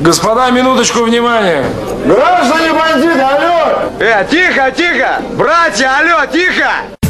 Господа, минуточку внимания. Граждане бандиты, алло! Тихо, тихо! Братья, алло, тихо!